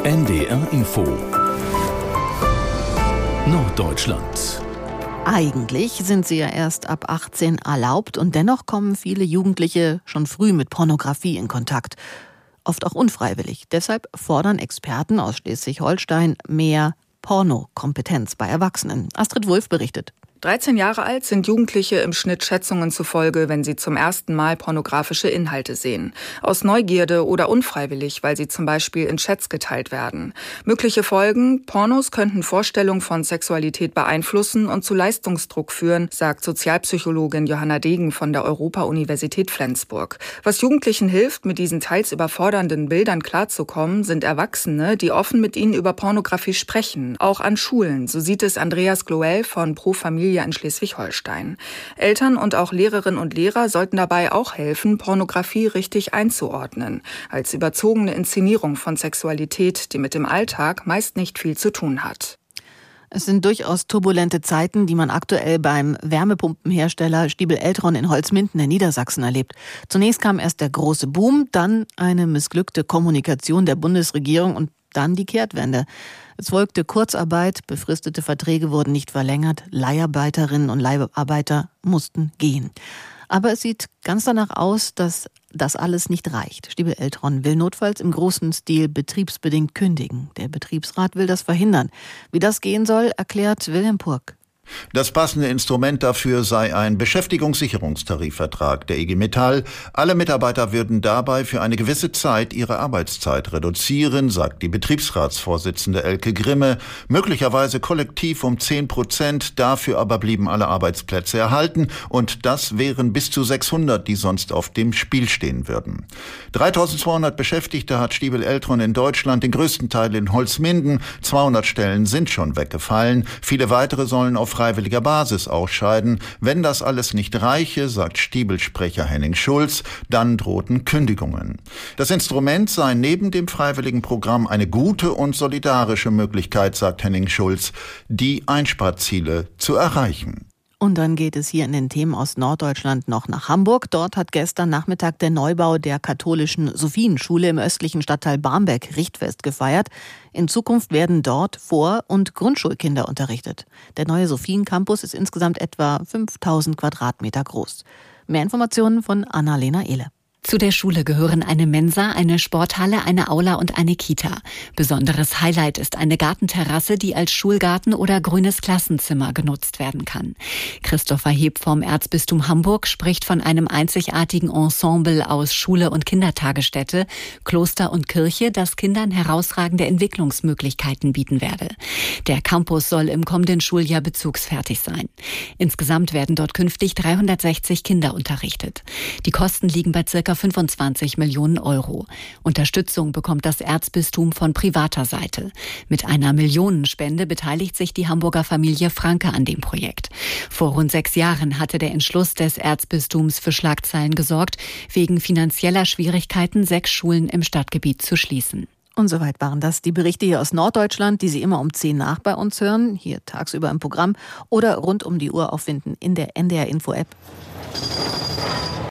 NDR Info Norddeutschland. Eigentlich sind sie ja erst ab 18 erlaubt und dennoch kommen viele Jugendliche schon früh mit Pornografie in Kontakt. Oft auch unfreiwillig. Deshalb fordern Experten aus Schleswig-Holstein mehr Pornokompetenz bei Erwachsenen. Astrid Wulff berichtet. 13 Jahre alt sind Jugendliche im Schnitt Schätzungen zufolge, wenn sie zum ersten Mal pornografische Inhalte sehen. Aus Neugierde oder unfreiwillig, weil sie zum Beispiel in Chats geteilt werden. Mögliche Folgen: Pornos könnten Vorstellungen von Sexualität beeinflussen und zu Leistungsdruck führen, sagt Sozialpsychologin Johanna Degen von der Europa-Universität Flensburg. Was Jugendlichen hilft, mit diesen teils überfordernden Bildern klarzukommen, sind Erwachsene, die offen mit ihnen über Pornografie sprechen. Auch an Schulen, so sieht es Andreas Gloel von Pro Familia in Schleswig-Holstein. Eltern und auch Lehrerinnen und Lehrer sollten dabei auch helfen, Pornografie richtig einzuordnen, als überzogene Inszenierung von Sexualität, die mit dem Alltag meist nicht viel zu tun hat. Es sind durchaus turbulente Zeiten, die man aktuell beim Wärmepumpenhersteller Stiebel Eltron in Holzminden in Niedersachsen erlebt. Zunächst kam erst der große Boom, dann eine missglückte Kommunikation der Bundesregierung und dann die Kehrtwende. Es folgte Kurzarbeit, befristete Verträge wurden nicht verlängert, Leiharbeiterinnen und Leiharbeiter mussten gehen. Aber es sieht ganz danach aus, dass das alles nicht reicht. Stiebel Eltron will notfalls im großen Stil betriebsbedingt kündigen. Der Betriebsrat will das verhindern. Wie das gehen soll, erklärt Wilhelm Purk. Das passende Instrument dafür sei ein Beschäftigungssicherungstarifvertrag der IG Metall. Alle Mitarbeiter würden dabei für eine gewisse Zeit ihre Arbeitszeit reduzieren, sagt die Betriebsratsvorsitzende Elke Grimme, möglicherweise kollektiv um 10%, dafür aber blieben alle Arbeitsplätze erhalten und das wären bis zu 600, die sonst auf dem Spiel stehen würden. 3200 Beschäftigte hat Stiebel Eltron in Deutschland, den größten Teil in Holzminden. 200 Stellen sind schon weggefallen. Viele weitere sollen auf freiwilliger Basis ausscheiden. Wenn das alles nicht reiche, sagt Stiebel-Sprecher Henning Schulz, dann drohten Kündigungen. Das Instrument sei neben dem freiwilligen Programm eine gute und solidarische Möglichkeit, sagt Henning Schulz, die Einsparziele zu erreichen. Und dann geht es hier in den Themen aus Norddeutschland noch nach Hamburg. Dort hat gestern Nachmittag der Neubau der katholischen Sophienschule im östlichen Stadtteil Barmbek Richtfest gefeiert. In Zukunft werden dort Vor- und Grundschulkinder unterrichtet. Der neue Sophien-Campus ist insgesamt etwa 5000 Quadratmeter groß. Mehr Informationen von Annalena Ehle. Zu der Schule gehören eine Mensa, eine Sporthalle, eine Aula und eine Kita. Besonderes Highlight ist eine Gartenterrasse, die als Schulgarten oder grünes Klassenzimmer genutzt werden kann. Christopher Heb vom Erzbistum Hamburg spricht von einem einzigartigen Ensemble aus Schule und Kindertagesstätte, Kloster und Kirche, das Kindern herausragende Entwicklungsmöglichkeiten bieten werde. Der Campus soll im kommenden Schuljahr bezugsfertig sein. Insgesamt werden dort künftig 360 Kinder unterrichtet. Die Kosten liegen bei ca. 25 Millionen Euro. Unterstützung bekommt das Erzbistum von privater Seite. Mit einer Millionenspende beteiligt sich die Hamburger Familie Franke an dem Projekt. Vor rund 6 Jahren hatte der Entschluss des Erzbistums für Schlagzeilen gesorgt, wegen finanzieller Schwierigkeiten 6 Schulen im Stadtgebiet zu schließen. Und soweit waren das die Berichte hier aus Norddeutschland, die Sie immer um 10 nach bei uns hören, hier tagsüber im Programm oder rund um die Uhr auffinden in der NDR Info App.